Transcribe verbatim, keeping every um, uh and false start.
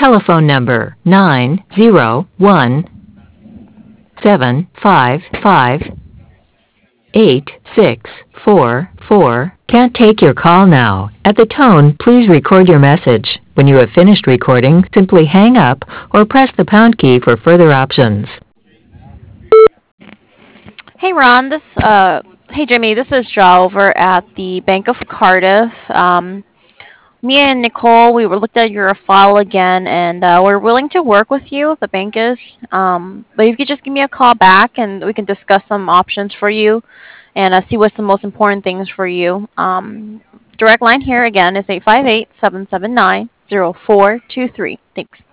telephone number nine zero one seven five five eight six four four can't take your call now. At the tone, please record your message. When you have finished recording, simply hang up or press the pound key for further options. Hey Ron, this uh, hey Jimmy, this is Shaw over at the Bank of Cardiff. Um, me and Nicole, we were looked at your file again, and uh, we're willing to work with you. The bank is, um, but if you could just give me a call back, and we can discuss some options for you, and uh, see what's the most important things for you. Um, direct line here again is eight five eight, seven seven nine, zero four two three. Thanks.